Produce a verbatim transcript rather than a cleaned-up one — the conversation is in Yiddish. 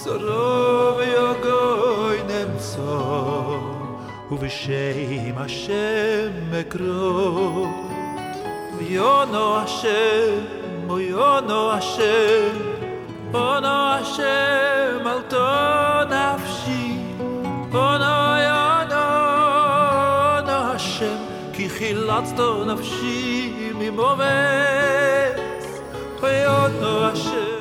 צרו ויוגוי נמצא ובשם השם אקרא ויונו השם ויונו השם אונו השם אלתו נפשי אונו יונו אונו השם כי חילצתו נפשי ממובץ ויונו השם